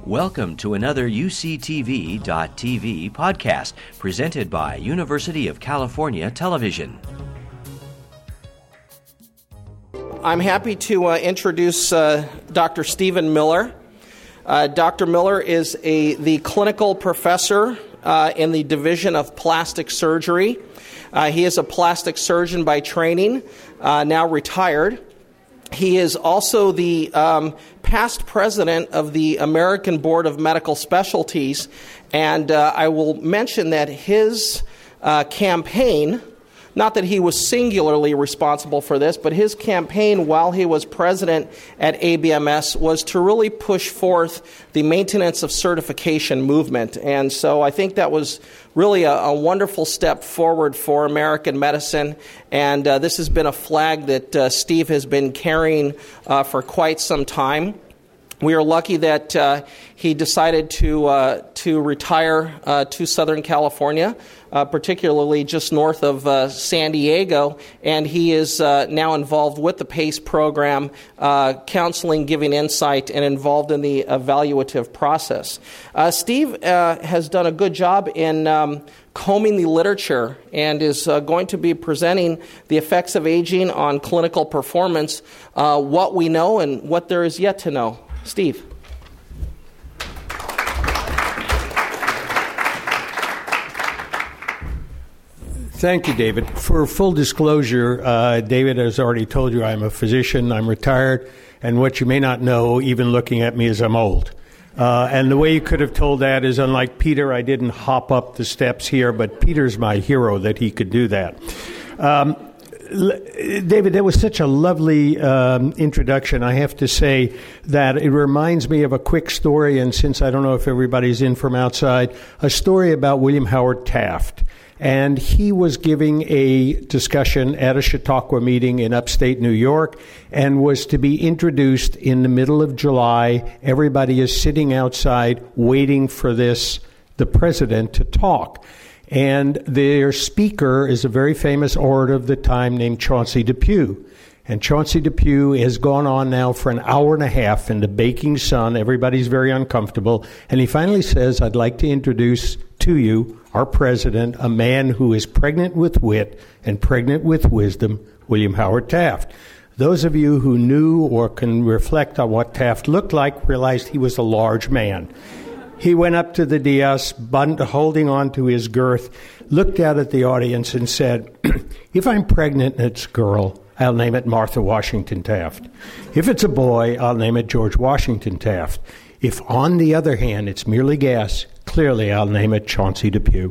Welcome to another UCTV.tv podcast presented by University of California Television. I'm happy to introduce Dr. Stephen Miller. Dr. Miller is the clinical professor in the Division of Plastic Surgery. He is a plastic surgeon by training, now retired. He is also the past president of the American Board of Medical Specialties, and I will mention that his campaign, not that he was singularly responsible for this, but his campaign while he was president at ABMS was to really push forth the maintenance of certification movement. And so I think that was really a wonderful step forward for American medicine. And this has been a flag that Steve has been carrying for quite some time. We are lucky that he decided to retire to Southern California, particularly just north of San Diego, and he is now involved with the PACE program, counseling, giving insight, and involved in the evaluative process. Steve has done a good job in combing the literature and is going to be presenting the effects of aging on clinical performance, what we know and what there is yet to know. Steve. Thank you, David. For full disclosure, David has already told you I'm a physician, I'm retired, and what you may not know, even looking at me, is I'm old. And the way you could have told that is, unlike Peter, I didn't hop up the steps here, but Peter's my hero that he could do that. David, that was such a lovely introduction. I have to say that it reminds me of a quick story, and since I don't know if everybody's in from outside, a story about William Howard Taft. And he was giving a discussion at a Chautauqua meeting in upstate New York and was to be introduced in the middle of July. Everybody is sitting outside waiting for the president to talk. And their speaker is a very famous orator of the time named Chauncey Depew. And Chauncey Depew has gone on now for an hour and a half in the baking sun. Everybody's very uncomfortable. And he finally says, I'd like to introduce to you our president, a man who is pregnant with wit and pregnant with wisdom, William Howard Taft. Those of you who knew or can reflect on what Taft looked like realized he was a large man. He went up to the dais, holding on to his girth, looked out at the audience and said, if I'm pregnant and it's a girl, I'll name it Martha Washington Taft. If it's a boy, I'll name it George Washington Taft. If, on the other hand, it's merely gas, clearly I'll name it Chauncey Depew.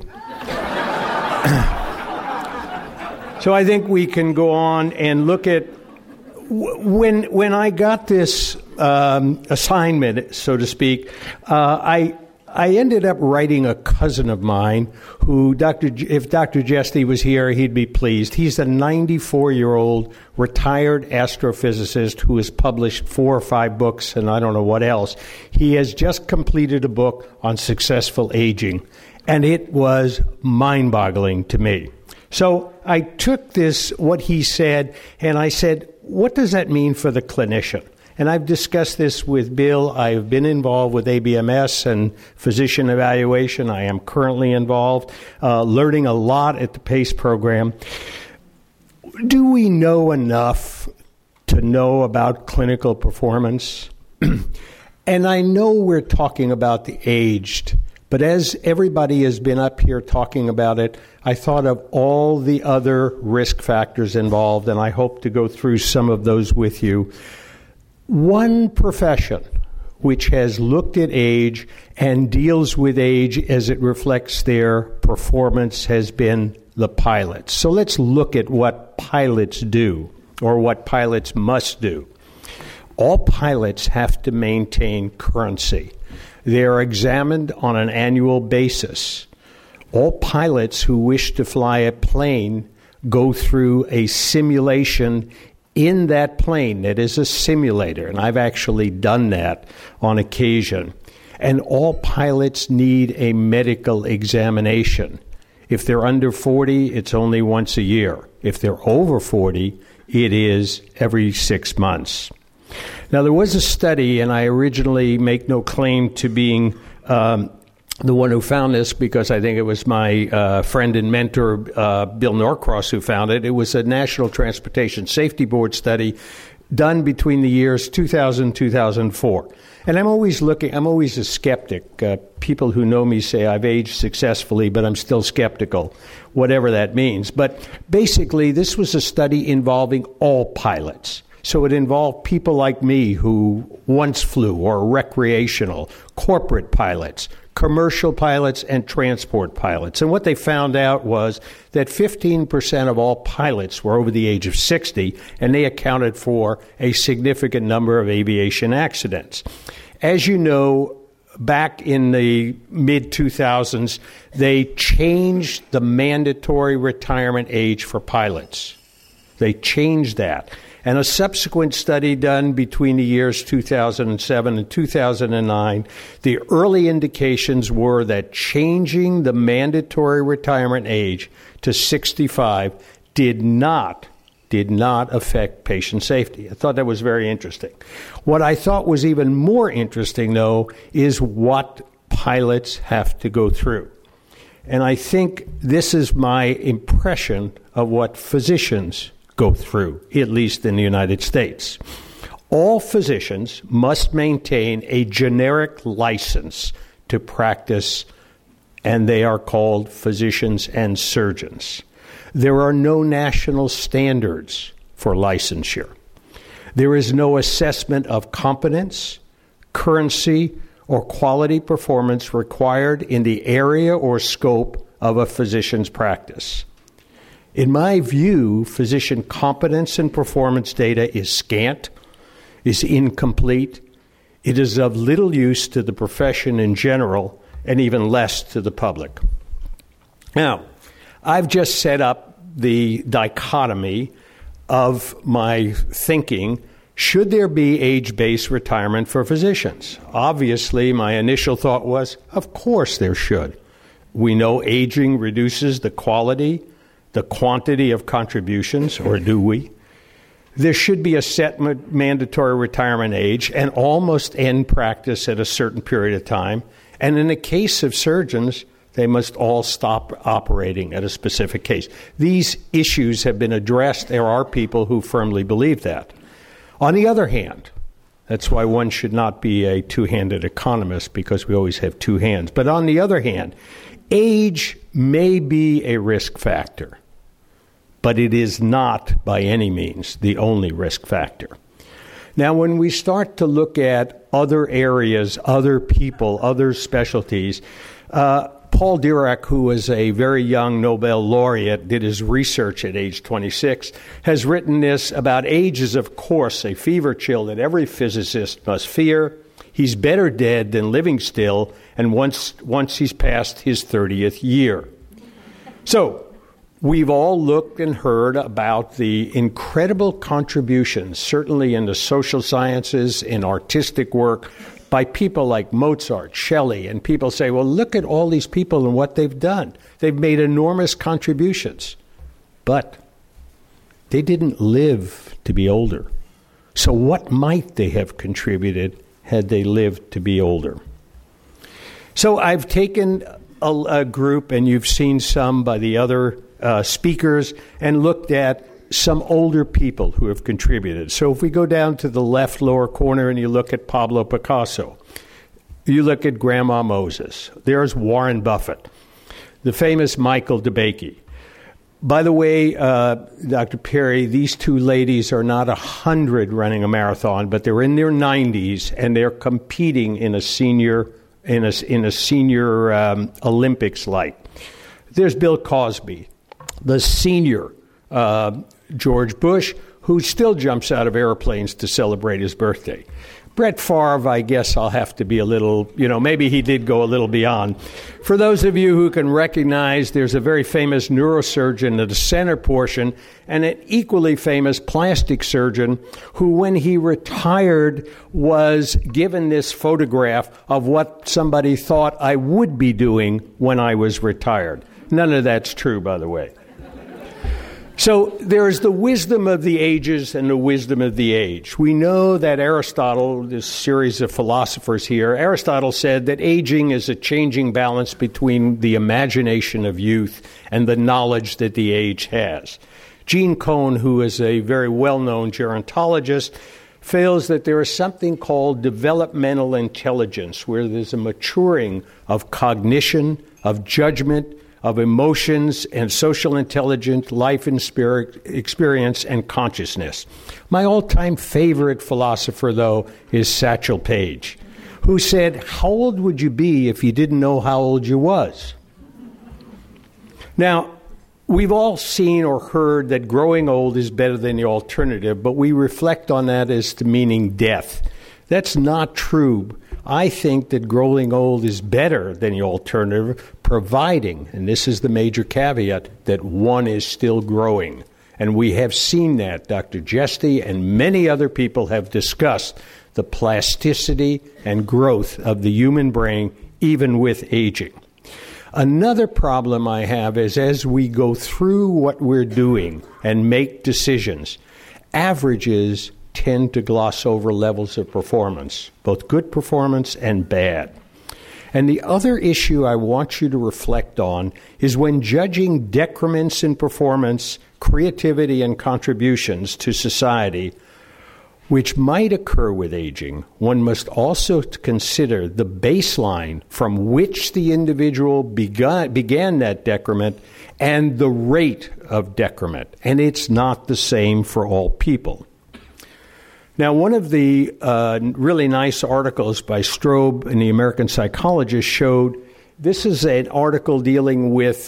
So I think we can go on and look at when I got this assignment, so to speak, I ended up writing a cousin of mine who, if Dr. Jesty was here, he'd be pleased. He's a 94-year-old retired astrophysicist who has published 4 or 5 books and I don't know what else. He has just completed a book on successful aging, and it was mind-boggling to me. So I took what he said, and I said, what does that mean for the clinician? And I've discussed this with Bill. I've been involved with ABMS and physician evaluation. I am currently involved, learning a lot at the PACE program. Do we know enough to know about clinical performance? And I know we're talking about the aged, but as everybody has been up here talking about it, I thought of all the other risk factors involved, and I hope to go through some of those with you. One profession which has looked at age and deals with age as it reflects their performance has been the pilots. So let's look at what pilots do, or what pilots must do. All pilots have to maintain currency. They are examined on an annual basis. All pilots who wish to fly a plane go through a simulation in that plane that is a simulator, and I've actually done that on occasion. And all pilots need a medical examination. If they're under 40, it's only once a year. If they're over 40, it is every 6 months. Now, there was a study, and I originally make no claim to being the one who found this, because I think it was my friend and mentor, Bill Norcross, who found it. It was a National Transportation Safety Board study done between the years 2000 and 2004. And I'm always a skeptic. People who know me say I've aged successfully, but I'm still skeptical, whatever that means. But basically, this was a study involving all pilots. So it involved people like me who once flew, or recreational, corporate pilots, commercial pilots, and transport pilots. And what they found out was that 15% of all pilots were over the age of 60, and they accounted for a significant number of aviation accidents. As you know, back in the mid-2000s, they changed the mandatory retirement age for pilots. They changed that. And a subsequent study done between the years 2007 and 2009, the early indications were that changing the mandatory retirement age to 65 did not affect patient safety. I thought that was very interesting. What I thought was even more interesting, though, is what pilots have to go through. And I think this is my impression of what physicians go through, at least in the United States. All physicians must maintain a generic license to practice, and they are called physicians and surgeons. There are no national standards for licensure. There is no assessment of competence, currency, or quality performance required in the area or scope of a physician's practice. In my view, physician competence and performance data is scant, is incomplete. It is of little use to the profession in general, and even less to the public. Now, I've just set up the dichotomy of my thinking. Should there be age-based retirement for physicians? Obviously, my initial thought was, of course there should. We know aging reduces the quality, the quantity of contributions, or do we? There should be a set mandatory retirement age, and all must end practice at a certain period of time. And in the case of surgeons, they must all stop operating at a specific case. These issues have been addressed. There are people who firmly believe that. On the other hand, that's why one should not be a two-handed economist, because we always have two hands. But on the other hand, age may be a risk factor, but it is not by any means the only risk factor. Now, when we start to look at other areas, other people, other specialties, Paul Dirac, who was a very young Nobel laureate, did his research at age 26, has written this about age is, of course, a fever chill that every physicist must fear. He's better dead than living still, and once he's past his 30th year. So, we've all looked and heard about the incredible contributions, certainly in the social sciences, in artistic work, by people like Mozart, Shelley, and people say, well, look at all these people and what they've done. They've made enormous contributions, but they didn't live to be older. So what might they have contributed had they lived to be older? So I've taken a group, and you've seen some by the other speakers, and looked at some older people who have contributed. So if we go down to the left lower corner and you look at Pablo Picasso, you look at Grandma Moses, there's Warren Buffett, the famous Michael DeBakey. By the way, Dr. Perry, these two ladies are not 100 running a marathon, but they're in their 90s, and they're competing in a senior Olympics like. There's Bill Cosby, the senior George Bush, who still jumps out of airplanes to celebrate his birthday. Brett Favre, I guess I'll have to be a little, maybe he did go a little beyond. For those of you who can recognize, there's a very famous neurosurgeon in the center portion, and an equally famous plastic surgeon who, when he retired, was given this photograph of what somebody thought I would be doing when I was retired. None of that's true, by the way. So there is the wisdom of the ages and the wisdom of the age. We know that Aristotle, this series of philosophers here, Aristotle said that aging is a changing balance between the imagination of youth and the knowledge that the age has. Gene Cohn, who is a very well-known gerontologist, feels that there is something called developmental intelligence, where there's a maturing of cognition, of judgment, of emotions and social intelligence, life and spirit, experience, and consciousness. My all-time favorite philosopher, though, is Satchel Paige, who said, "How old would you be if you didn't know how old you was?" Now, we've all seen or heard that growing old is better than the alternative, but we reflect on that as to meaning death. That's not true. I think that growing old is better than the alternative, providing, and this is the major caveat, that one is still growing. And we have seen that. Dr. Jesty and many other people have discussed the plasticity and growth of the human brain, even with aging. Another problem I have is as we go through what we're doing and make decisions, averages tend to gloss over levels of performance, both good performance and bad. And the other issue I want you to reflect on is when judging decrements in performance, creativity, and contributions to society, which might occur with aging, one must also consider the baseline from which the individual began that decrement and the rate of decrement. And it's not the same for all people. Now, one of the really nice articles by Strobe in the American Psychologist showed this is an article dealing with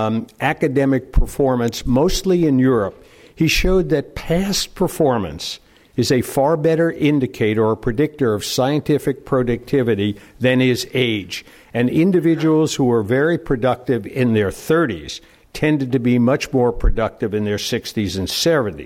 academic performance, mostly in Europe. He showed that past performance is a far better indicator or predictor of scientific productivity than is age. And individuals who are very productive in their 30s tended to be much more productive in their 60s and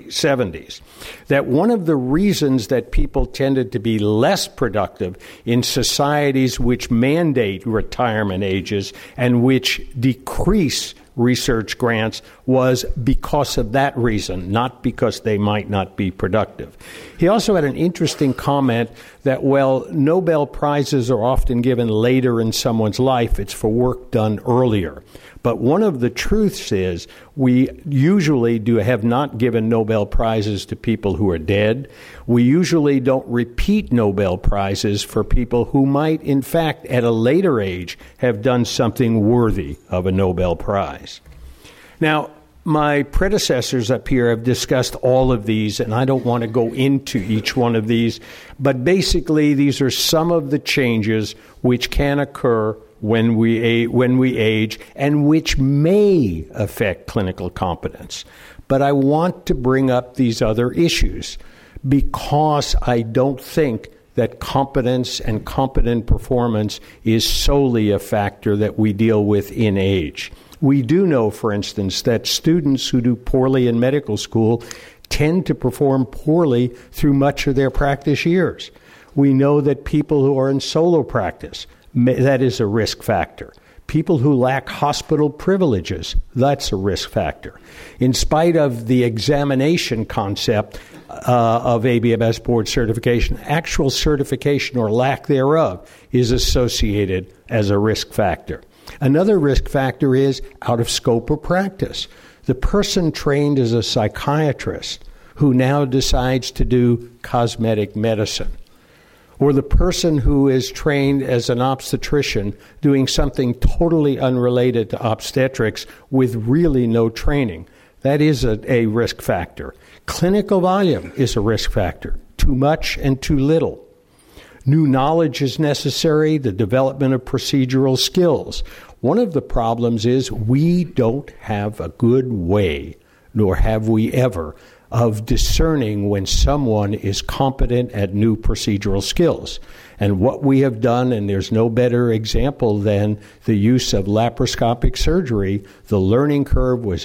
70s. That one of the reasons that people tended to be less productive in societies which mandate retirement ages and which decrease research grants was because of that reason, not because they might not be productive. He also had an interesting comment that, well, Nobel Prizes are often given later in someone's life. It's for work done earlier. But one of the truths is we usually have not given Nobel Prizes to people who are dead. We usually don't repeat Nobel Prizes for people who might, in fact, at a later age, have done something worthy of a Nobel Prize. Now, my predecessors up here have discussed all of these, and I don't want to go into each one of these, but basically these are some of the changes which can occur when we age and which may affect clinical competence. But I want to bring up these other issues because I don't think that competence and competent performance is solely a factor that we deal with in age. We do know, for instance, that students who do poorly in medical school tend to perform poorly through much of their practice years. We know that people who are in solo practice, that is a risk factor. People who lack hospital privileges, that's a risk factor. In spite of the examination concept of ABMS board certification, actual certification or lack thereof is associated as a risk factor. Another risk factor is out of scope of practice. The person trained as a psychiatrist who now decides to do cosmetic medicine, or the person who is trained as an obstetrician doing something totally unrelated to obstetrics with really no training. That is a risk factor. Clinical volume is a risk factor. Too much and too little. New knowledge is necessary, the development of procedural skills. One of the problems is we don't have a good way, nor have we ever, of discerning when someone is competent at new procedural skills. And what we have done, and there's no better example than the use of laparoscopic surgery, the learning curve was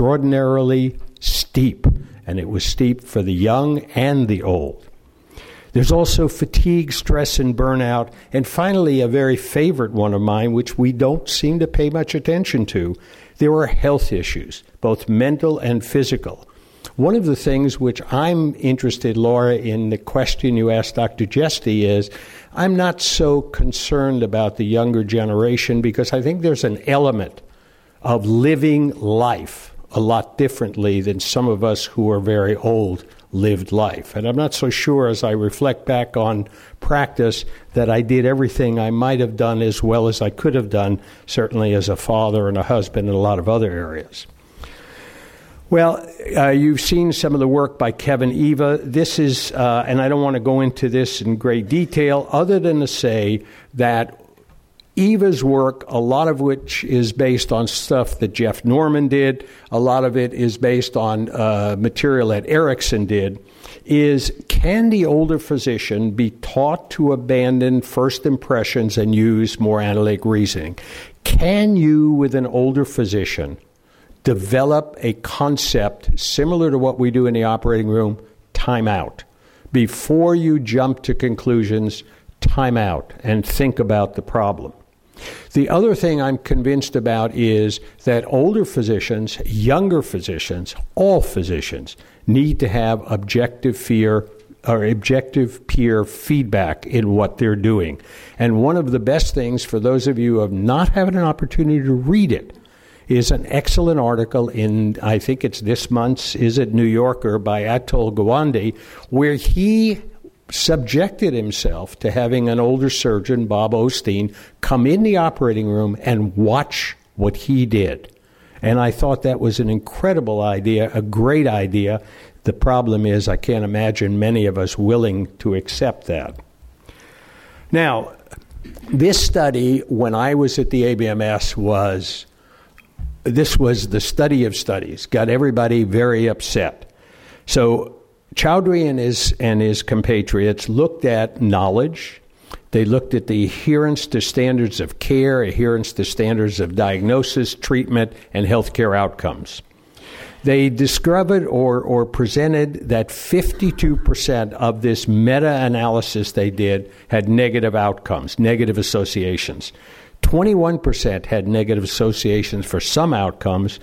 extraordinarily steep, and it was steep for the young and the old. There's also fatigue, stress, and burnout. And finally, a very favorite one of mine, which we don't seem to pay much attention to, there are health issues, both mental and physical. One of the things which I'm interested, Laura, in the question you asked Dr. Jesty is, I'm not so concerned about the younger generation because I think there's an element of living life a lot differently than some of us who are very old lived life. And I'm not so sure as I reflect back on practice that I did everything I might have done as well as I could have done, certainly as a father and a husband in a lot of other areas. Well, you've seen some of the work by Kevin Eva. This is, and I don't want to go into this in great detail, other than to say that Eva's work, a lot of which is based on stuff that Jeff Norman did, a lot of it is based on material that Erickson did, is can the older physician be taught to abandon first impressions and use more analytic reasoning? Can you, with an older physician, develop a concept similar to what we do in the operating room, time out? Before you jump to conclusions, time out and think about the problem. The other thing I'm convinced about is that older physicians, younger physicians, all physicians need to have objective peer feedback in what they're doing. And one of the best things for those of you who have not had an opportunity to read it is an excellent article in, I think it's this month's, is it New Yorker, by Atul Gawande, where he subjected himself to having an older surgeon, Bob Osteen, come in the operating room and watch what he did. And I thought that was an incredible idea, a great idea. The problem is I can't imagine many of us willing to accept that. Now, this study, when I was at the ABMS, this was the study of studies, got everybody very upset. So Chowdhury and his compatriots looked at knowledge. They looked at the adherence to standards of care, adherence to standards of diagnosis, treatment, and healthcare outcomes. They discovered or presented that 52% of this meta-analysis they did had negative outcomes, negative associations. 21% had negative associations for some outcomes,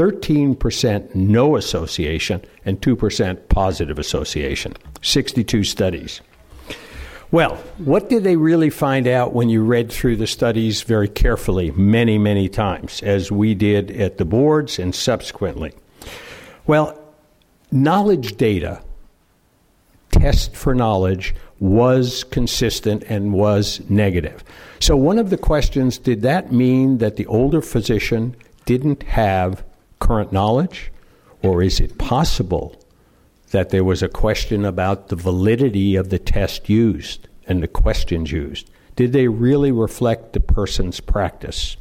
13% no association, and 2% positive association. 62 studies. Well, what did they really find out when you read through the studies very carefully, many, many times, as we did at the boards and subsequently? Well, knowledge data, test for knowledge, was consistent and was negative. So one of the questions, did that mean that the older physician didn't have current knowledge? Or is it possible that there was a question about the validity of the test used and the questions used? Did they really reflect the person's practice?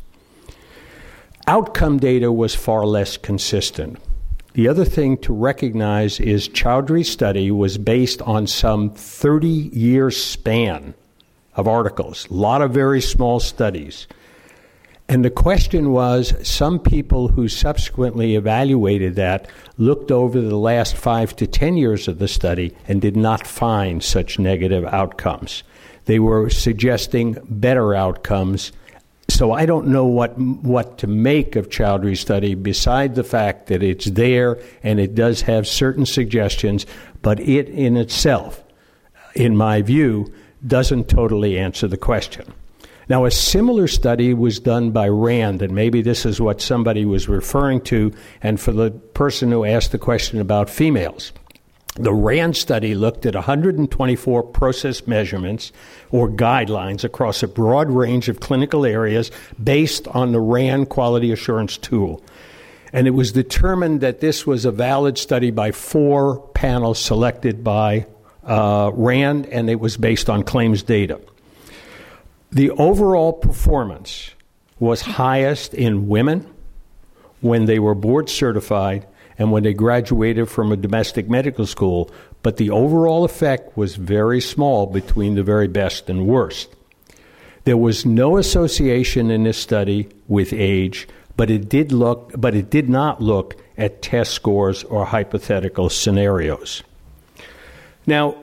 Outcome data was far less consistent. The other thing to recognize is Chowdhury's study was based on some 30-year span of articles, a lot of very small studies. And the question was, some people who subsequently evaluated that looked over the last 5 to 10 years of the study and did not find such negative outcomes. They were suggesting better outcomes. So I don't know what to make of Chowdhury's study beside the fact that it's there and it does have certain suggestions, but it in itself, in my view, doesn't totally answer the question. Now, a similar study was done by Rand, and maybe this is what somebody was referring to, and for the person who asked the question about females. The RAND study looked at 124 process measurements or guidelines across a broad range of clinical areas based on the RAND quality assurance tool. And it was determined that this was a valid study by 4 panels selected by RAND, and it was based on claims data. The overall performance was highest in women when they were board certified and when they graduated from a domestic medical school, but the overall effect was very small between the very best and worst. There was no association in this study with age, but it did not look at test scores or hypothetical scenarios. Now,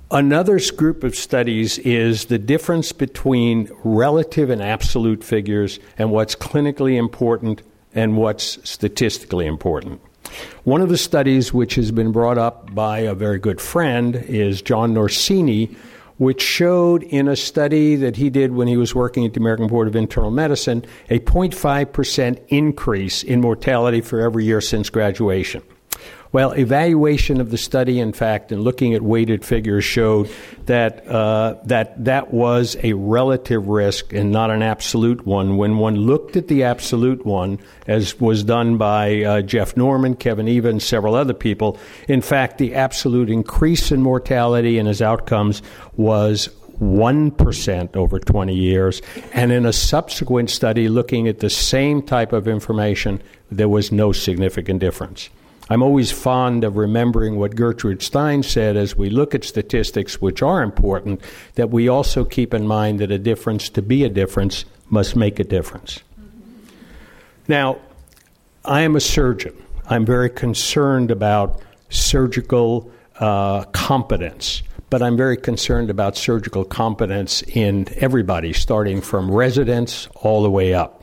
Another group of studies is the difference between relative and absolute figures and what's clinically important and what's statistically important. One of the studies which has been brought up by a very good friend is John Norsini, which showed in a study that he did when he was working at the American Board of Internal Medicine a 0.5% increase in mortality for every year since graduation. Well, evaluation of the study, in fact, and looking at weighted figures showed that that was a relative risk and not an absolute one. When one looked at the absolute one, as was done by Jeff Norman, Kevin Eva, and several other people, in fact, the absolute increase in mortality and his outcomes was 1% over 20 years. And in a subsequent study looking at the same type of information, there was no significant difference. I'm always fond of remembering what Gertrude Stein said as we look at statistics, which are important, that we also keep in mind that a difference, to be a difference, must make a difference. Now, I am a surgeon. I'm very concerned about surgical competence, but I'm very concerned about surgical competence in everybody, starting from residents all the way up.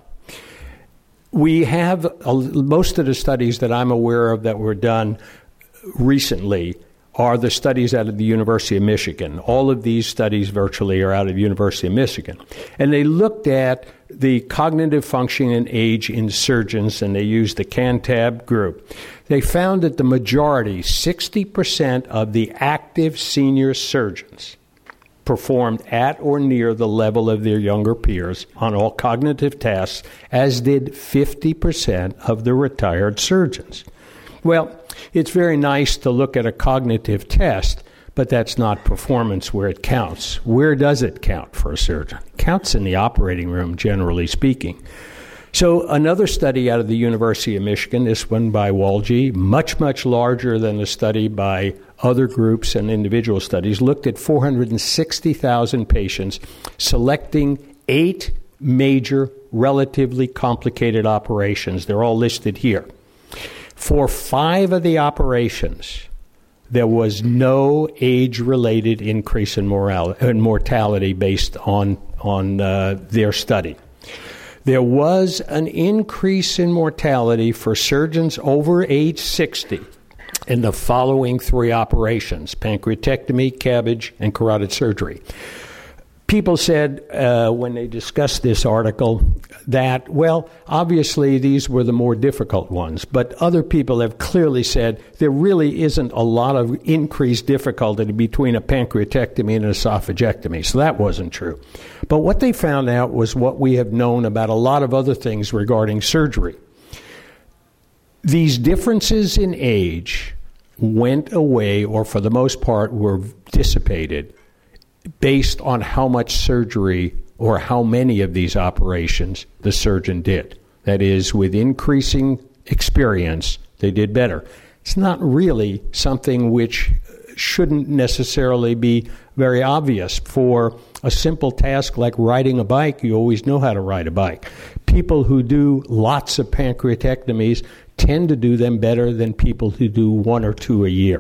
We have most of the studies that I'm aware of that were done recently are the studies out of the University of Michigan. All of these studies virtually are out of the University of Michigan. And they looked at the cognitive function and age in surgeons, and they used the CANTAB group. They found that the majority, 60% of the active senior surgeons, performed at or near the level of their younger peers on all cognitive tasks, as did 50% of the retired surgeons. Well, it's very nice to look at a cognitive test, but that's not performance where it counts. Where does it count for a surgeon? It counts in the operating room, generally speaking. So another study out of the University of Michigan, this one by Walji, much, much larger than the study by other groups and individual studies, looked at 460,000 patients, selecting 8 major, relatively complicated operations. They're all listed here. For 5 of the operations, there was no age-related increase in mortality based on their study. There was an increase in mortality for surgeons over age 60 in the following 3 operations: pancreatectomy, CABG, and carotid surgery. People said when they discussed this article that, well, obviously these were the more difficult ones, but other people have clearly said there really isn't a lot of increased difficulty between a pancreatectomy and an esophagectomy, so that wasn't true. But what they found out was what we have known about a lot of other things regarding surgery. These differences in age went away, or for the most part were dissipated, based on how much surgery or how many of these operations the surgeon did. That is, with increasing experience, they did better. It's not really something which shouldn't necessarily be very obvious. For a simple task like riding a bike, you always know how to ride a bike. People who do lots of pancreatectomies tend to do them better than people who do 1 or 2 a year.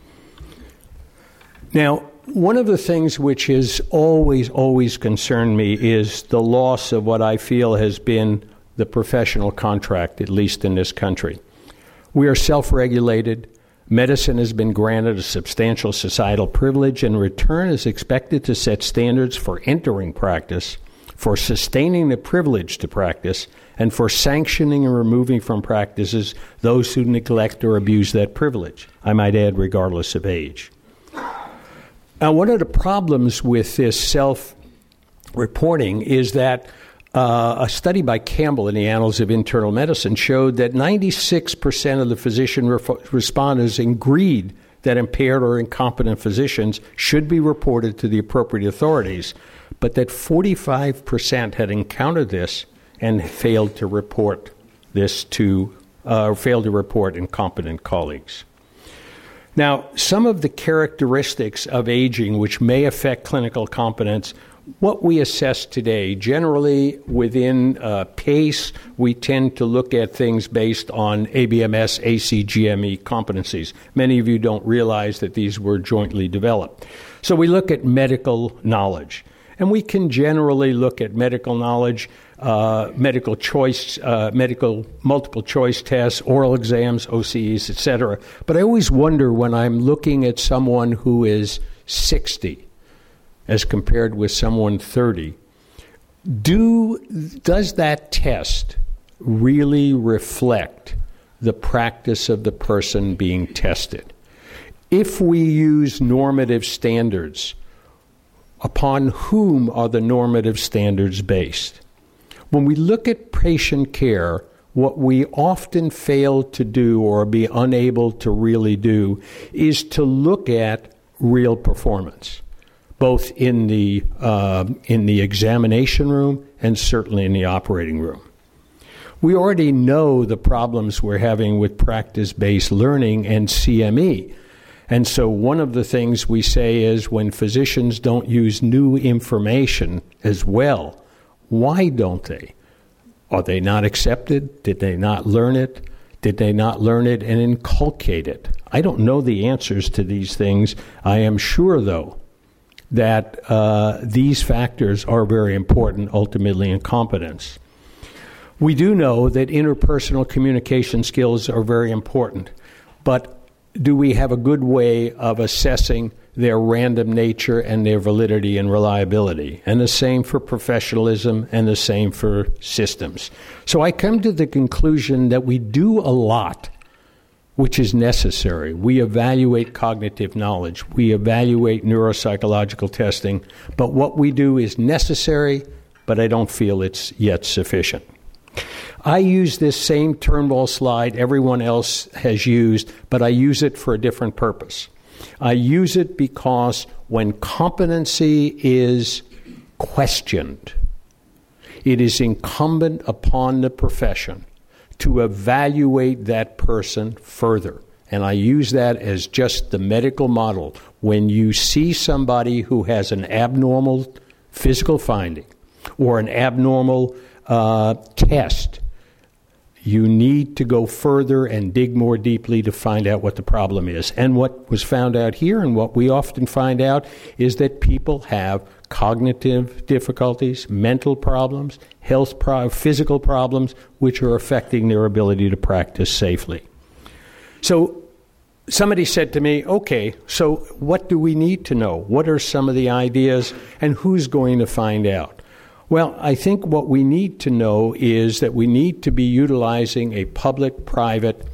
Now, one of the things which has always concerned me is the loss of what I feel has been the professional contract, at least in this country. We are self-regulated. Medicine has been granted a substantial societal privilege, and in return is expected to set standards for entering practice, for sustaining the privilege to practice, and for sanctioning and removing from practices those who neglect or abuse that privilege, I might add, regardless of age. Now, one of the problems with this self-reporting is that a study by Campbell in the Annals of Internal Medicine showed that 96% of the physician respondents agreed that impaired or incompetent physicians should be reported to the appropriate authorities, but that 45% had encountered this and failed to report this failed to report incompetent colleagues. Now, some of the characteristics of aging which may affect clinical competence, what we assess today, generally within PACE, we tend to look at things based on ABMS, ACGME competencies. Many of you don't realize that these were jointly developed. So we look at medical knowledge. And we can generally look at medical knowledge, medical multiple choice tests, oral exams, OCEs, etc. But I always wonder when I'm looking at someone who is 60 as compared with someone 30, does that test really reflect the practice of the person being tested? If we use normative standards, upon whom are the normative standards based? When we look at patient care, what we often fail to do or be unable to really do is to look at real performance, both in the examination room and certainly in the operating room. We already know the problems we're having with practice-based learning and CME. And so one of the things we say is when physicians don't use new information as well, why don't they? Are they not accepted? Did they not learn it? Did they not learn it and inculcate it? I don't know the answers to these things. I am sure, though, that these factors are very important ultimately in competence. We do know that interpersonal communication skills are very important, but do we have a good way of assessing their random nature and their validity and reliability? And the same for professionalism and the same for systems. So I come to the conclusion that we do a lot which is necessary. We evaluate cognitive knowledge. We evaluate neuropsychological testing. But what we do is necessary, but I don't feel it's yet sufficient. I use this same Turnbull slide everyone else has used, but I use it for a different purpose. I use it because when competency is questioned, it is incumbent upon the profession to evaluate that person further. And I use that as just the medical model. When you see somebody who has an abnormal physical finding or an abnormal test, you need to go further and dig more deeply to find out what the problem is. And what was found out here and what we often find out is that people have cognitive difficulties, mental problems, physical problems, which are affecting their ability to practice safely. So somebody said to me, okay, so what do we need to know? What are some of the ideas and who's going to find out? Well, I think what we need to know is that we need to be utilizing a public-private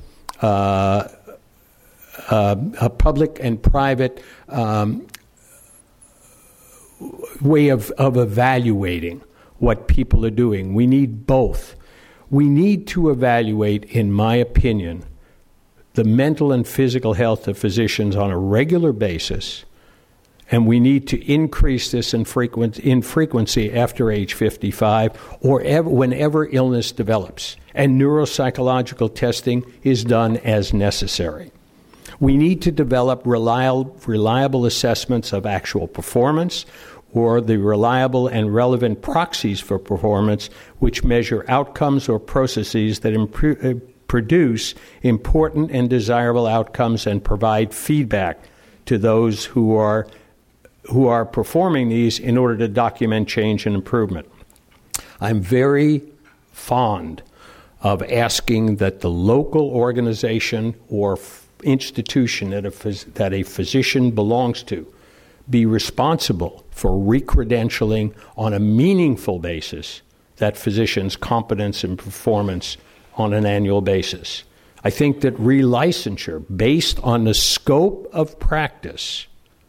way of evaluating what people are doing. We need both. We need to evaluate, in my opinion, the mental and physical health of physicians on a regular basis, and we need to increase this in frequency after age 55 or whenever illness develops, and neuropsychological testing is done as necessary. We need to develop reliable assessments of actual performance or the reliable and relevant proxies for performance which measure outcomes or processes that produce important and desirable outcomes and provide feedback to those who are performing these in order to document change and improvement. I'm very fond of asking that the local organization or institution that a physician belongs to be responsible for recredentialing on a meaningful basis that physician's competence and performance on an annual basis. I think that relicensure based on the scope of practice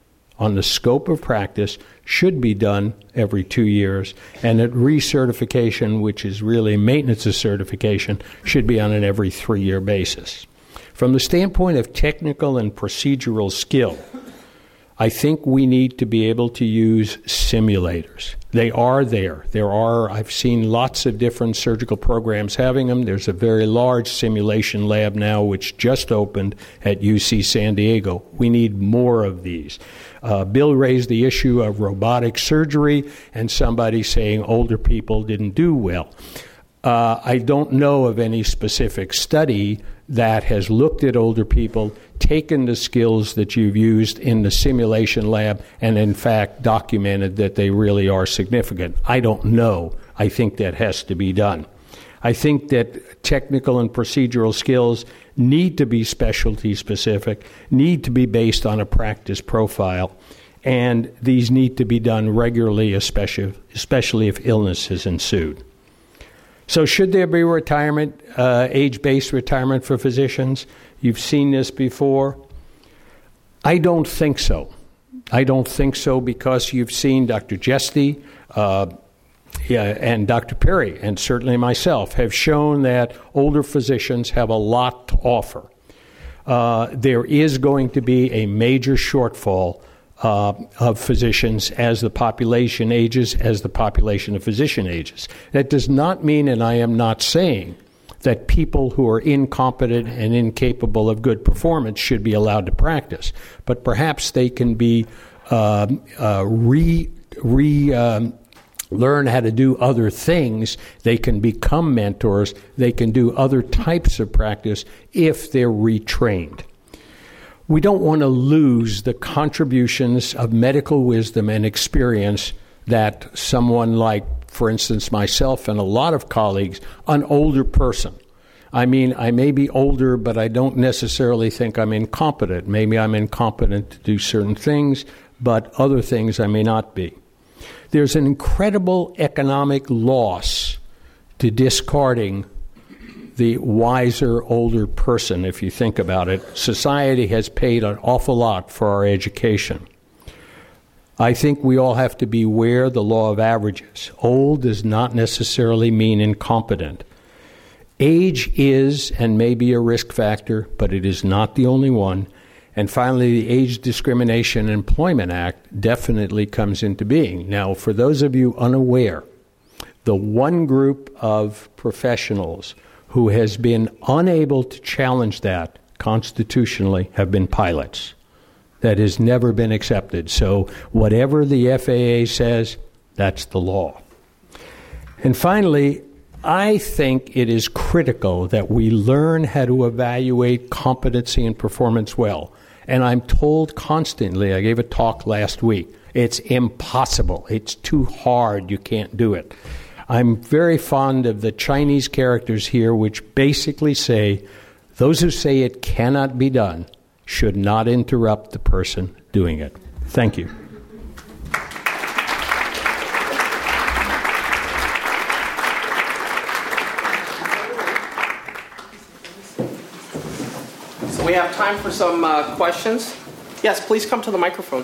should be done every 2 years, and that recertification, which is really maintenance of certification, should be on an every 3-year basis. From the standpoint of technical and procedural skill, I think we need to be able to use simulators. They are there. I've seen lots of different surgical programs having them. There's a very large simulation lab now which just opened at UC San Diego. We need more of these. Bill raised the issue of robotic surgery and somebody saying older people didn't do well. I don't know of any specific study that has looked at older people, taken the skills that you've used in the simulation lab, and in fact documented that they really are significant. I don't know. I think that has to be done. I think that technical and procedural skills need to be specialty specific, need to be based on a practice profile, and these need to be done regularly, especially if illness has ensued. So should there be retirement, age-based retirement for physicians? You've seen this before. I don't think so. I don't think so because you've seen Dr. Jesty and Dr. Perry, and certainly myself, have shown that older physicians have a lot to offer. There is going to be a major shortfall of physicians as the population ages, as the population of physician ages. That does not mean, and I am not saying, that people who are incompetent and incapable of good performance should be allowed to practice. But perhaps they can be learn how to do other things. They can become mentors. They can do other types of practice if they're retrained. We don't want to lose the contributions of medical wisdom and experience that someone like, for instance, myself and a lot of colleagues, an older person. I mean, I may be older, but I don't necessarily think I'm incompetent. Maybe I'm incompetent to do certain things, but other things I may not be. There's an incredible economic loss to discarding the wiser, older person, if you think about it. Society has paid an awful lot for our education. I think we all have to beware the law of averages. Old does not necessarily mean incompetent. Age is and may be a risk factor, but it is not the only one. And finally, the Age Discrimination and Employment Act definitely comes into being. Now, for those of you unaware, the one group of professionals who has been unable to challenge that constitutionally have been pilots. That has never been accepted. So whatever the FAA says, that's the law. And finally, I think it is critical that we learn how to evaluate competency and performance well. And I'm told constantly, I gave a talk last week, it's impossible. It's too hard. You can't do it. I'm very fond of the Chinese characters here, which basically say, those who say it cannot be done should not interrupt the person doing it. Thank you. So we have time for some questions. Yes, please come to the microphone.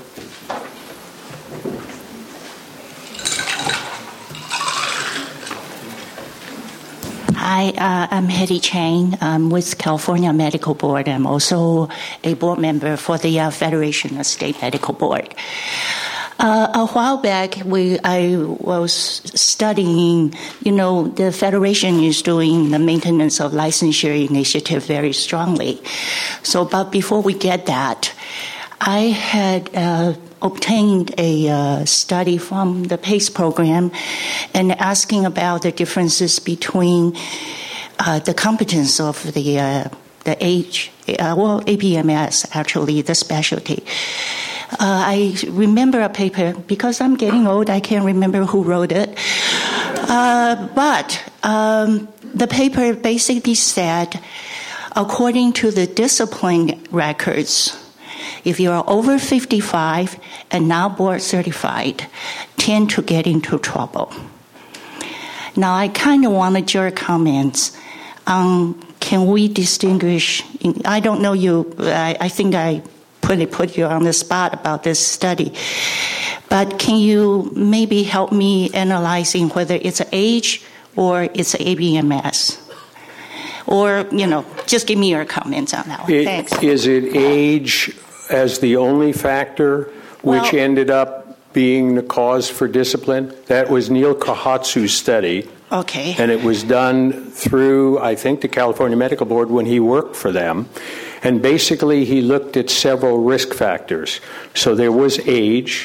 Hi, I'm Hetty Chang. I'm with California Medical Board. I'm also a board member for the Federation of State Medical Board. A while back, I was studying, the Federation is doing the maintenance of licensure initiative very strongly. But before we get that, I had obtained a study from the PACE program and asking about the differences between the competence of the age, APMS, actually, the specialty. I remember a paper, because I'm getting old, I can't remember who wrote it. But the paper basically said, according to the discipline records, if you are over 55 and now board certified, tend to get into trouble. Now, I kind of wanted your comments on, can we distinguish, I don't know you, I think I put you on the spot about this study, but can you maybe help me analyzing whether it's age or it's ABMS? Or, just give me your comments on that one. Thanks. Is it age as the only factor which ended up being the cause for discipline? That was Neil Kohatsu's study. Okay. And it was done through, I think, the California Medical Board when he worked for them. And basically, he looked at several risk factors. So there was age.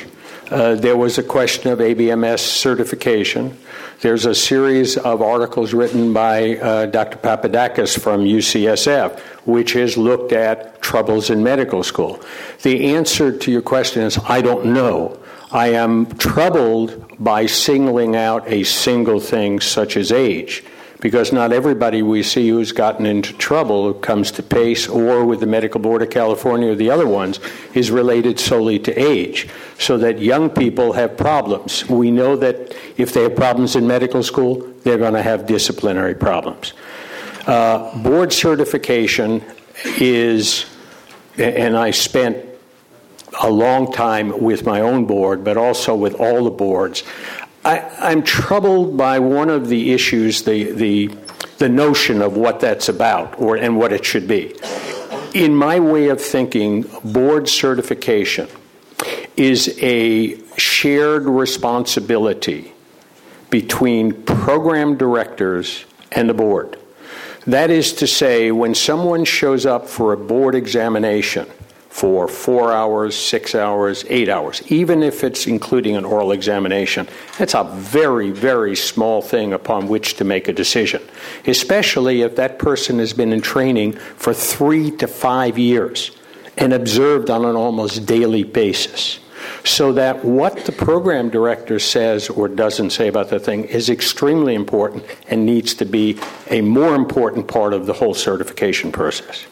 There was a question of ABMS certification. There's a series of articles written by Dr. Papadakis from UCSF, which has looked at troubles in medical school. The answer to your question is, I don't know. I am troubled by singling out a single thing such as age, because not everybody we see who's gotten into trouble, who comes to PACE or with the Medical Board of California or the other ones, is related solely to age, so that young people have problems. We know that if they have problems in medical school, they're going to have disciplinary problems. Board certification is, and I spent a long time with my own board, but also with all the boards. I'm troubled by one of the issues, the notion of what that's about and what it should be. In my way of thinking, board certification is a shared responsibility between program directors and the board. That is to say, when someone shows up for a board examination for 4 hours, 6 hours, 8 hours, even if it's including an oral examination, that's a very, very small thing upon which to make a decision, especially if that person has been in training for 3 to 5 years and observed on an almost daily basis. So that what the program director says or doesn't say about the thing is extremely important and needs to be a more important part of the whole certification process.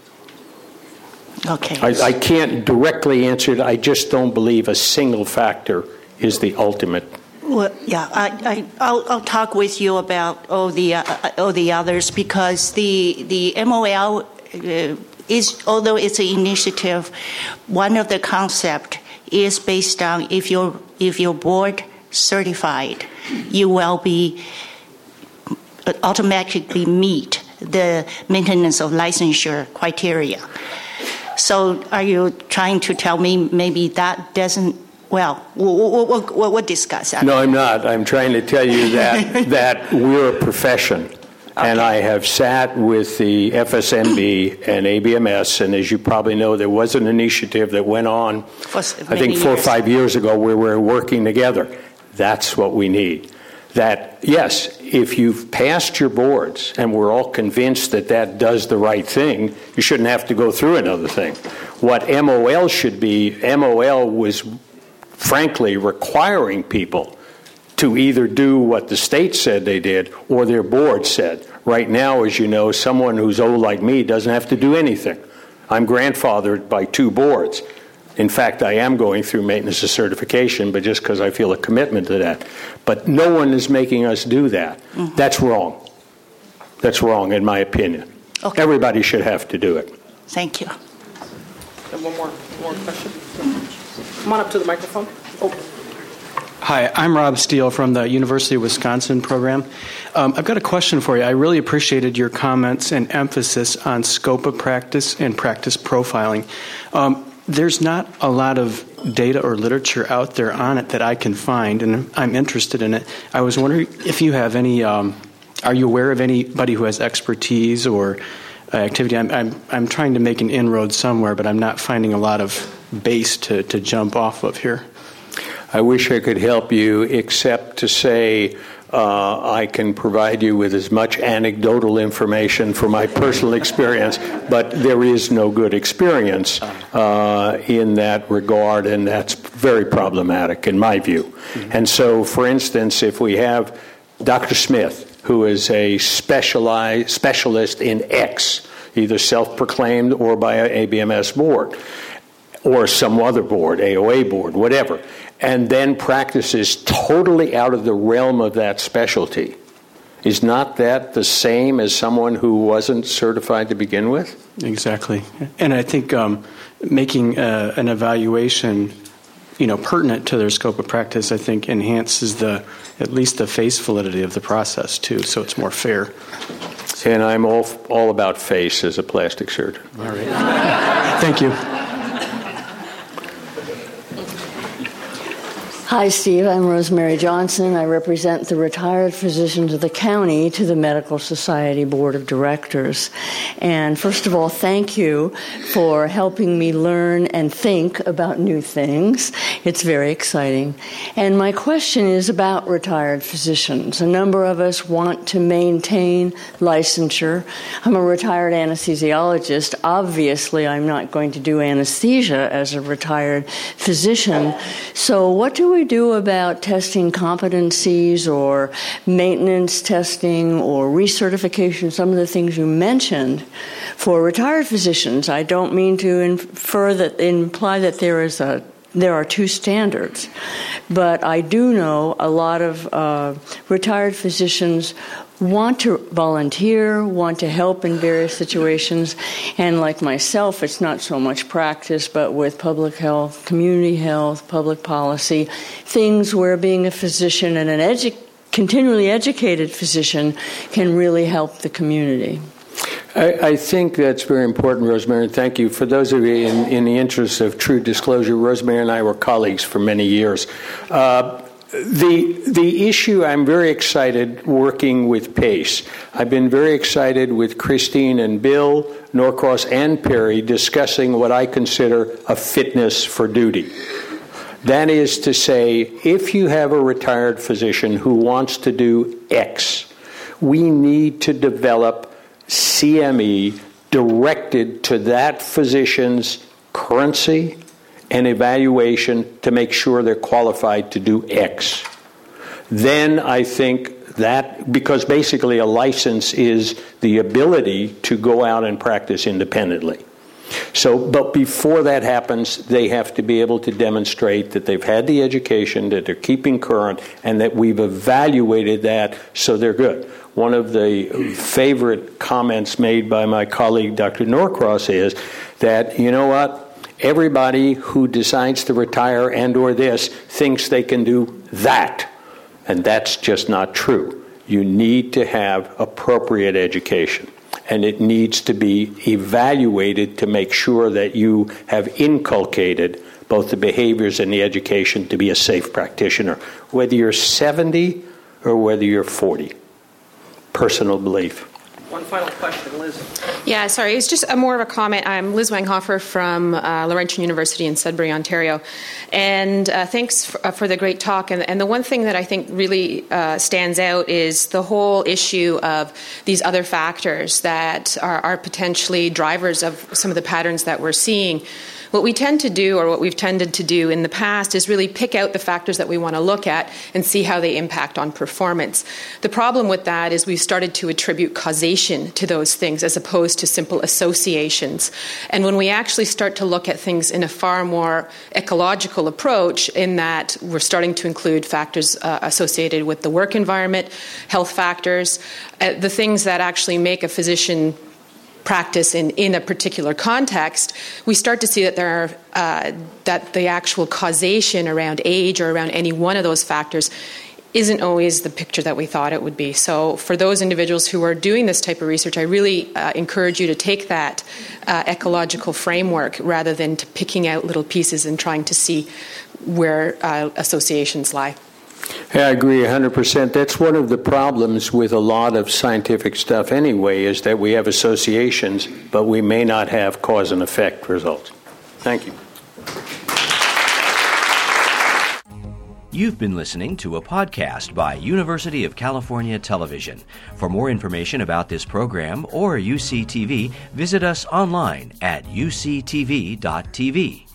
Okay. I can't directly answer it. I just don't believe a single factor is the ultimate. Well, yeah, I'll talk with you about all the others, because the MOL is, although it's an initiative, one of the concepts is based on if you're board certified, you will be automatically meet the maintenance of licensure criteria. So are you trying to tell me maybe that doesn't, well, we'll discuss that. No, I'm not. I'm trying to tell you that we're a profession. Okay. And I have sat with the FSMB and ABMS, and as you probably know, there was an initiative that went on, I think 4 or 5 years ago, where we're working together. That's what we need. That, yes, if you've passed your boards and we're all convinced that that does the right thing, you shouldn't have to go through another thing. What MOL should be, MOL was frankly requiring people to either do what the state said they did or their board said. Right now, as you know, someone who's old like me doesn't have to do anything. I'm grandfathered by 2 boards. In fact, I am going through maintenance of certification, but just because I feel a commitment to that. But no one is making us do that. Mm-hmm. That's wrong. That's wrong, in my opinion. Okay. Everybody should have to do it. Thank you. And one more question. Come on up to the microphone. Oh. Hi, I'm Rob Steele from the University of Wisconsin program. I've got a question for you. I really appreciated your comments and emphasis on scope of practice and practice profiling. There's not a lot of data or literature out there on it that I can find, and I'm interested in it. I was wondering if you have any, are you aware of anybody who has expertise or activity? I'm trying to make an inroad somewhere, but I'm not finding a lot of base to jump off of here. I wish I could help you, except to say I can provide you with as much anecdotal information from my personal experience, but there is no good experience in that regard, and that's very problematic in my view. Mm-hmm. And so, for instance, if we have Dr. Smith, who is a specialist in X, either self-proclaimed or by an ABMS board, or some other board, AOA board, whatever, and then practices totally out of the realm of that specialty, is not that the same as someone who wasn't certified to begin with? Exactly. And I think making an evaluation, pertinent to their scope of practice, I think enhances at least the face validity of the process too, so it's more fair. And I'm all about face as a plastic surgeon. All right. Thank you. Hi, Steve. I'm Rosemary Johnson. I represent the retired physicians of the county to the Medical Society Board of Directors. And first of all, thank you for helping me learn and think about new things. It's very exciting. And my question is about retired physicians. A number of us want to maintain licensure. I'm a retired anesthesiologist. Obviously, I'm not going to do anesthesia as a retired physician. So what do we do about testing competencies or maintenance testing or recertification, some of the things you mentioned for retired physicians? I don't mean to imply that there are two standards, but I do know a lot of retired physicians want to volunteer, want to help in various situations, and like myself, it's not so much practice, but with public health, community health, public policy, things where being a physician and an continually educated physician can really help the community. I think that's very important, Rosemary, and thank you. For those of you in the interest of true disclosure, Rosemary and I were colleagues for many years. The issue, I'm very excited working with PACE. I've been very excited with Christine and Bill, Norcross and Perry discussing what I consider a fitness for duty. That is to say, if you have a retired physician who wants to do X, we need to develop CME directed to that physician's currency and evaluation to make sure they're qualified to do X. Then I think that, because basically a license is the ability to go out and practice independently. But before that happens, they have to be able to demonstrate that they've had the education, that they're keeping current, and that we've evaluated that so they're good. One of the favorite comments made by my colleague, Dr. Norcross, is that, you know what, everybody who decides to retire and or this thinks they can do that. And that's just not true. You need to have appropriate education. And it needs to be evaluated to make sure that you have inculcated both the behaviors and the education to be a safe practitioner, whether you're 70 or whether you're 40. Personal belief. One final question, Liz. Yeah, sorry. It's just more of a comment. I'm Liz Wanghofer from Laurentian University in Sudbury, Ontario. And thanks for the great talk. And the one thing that I think really stands out is the whole issue of these other factors that are potentially drivers of some of the patterns that we're seeing. What we tend to do, or what we've tended to do in the past, is really pick out the factors that we want to look at and see how they impact on performance. The problem with that is we've started to attribute causation to those things as opposed to simple associations. And when we actually start to look at things in a far more ecological approach, in that we're starting to include factors associated with the work environment, health factors, the things that actually make a physician practice in a particular context, we start to see that there are that the actual causation around age or around any one of those factors isn't always the picture that we thought it would be. So for those individuals who are doing this type of research, I really encourage you to take that ecological framework rather than to picking out little pieces and trying to see where associations lie. Yeah, I agree 100%. That's one of the problems with a lot of scientific stuff anyway, is that we have associations, but we may not have cause and effect results. Thank you. You've been listening to a podcast by University of California Television. For more information about this program or UCTV, visit us online at uctv.tv.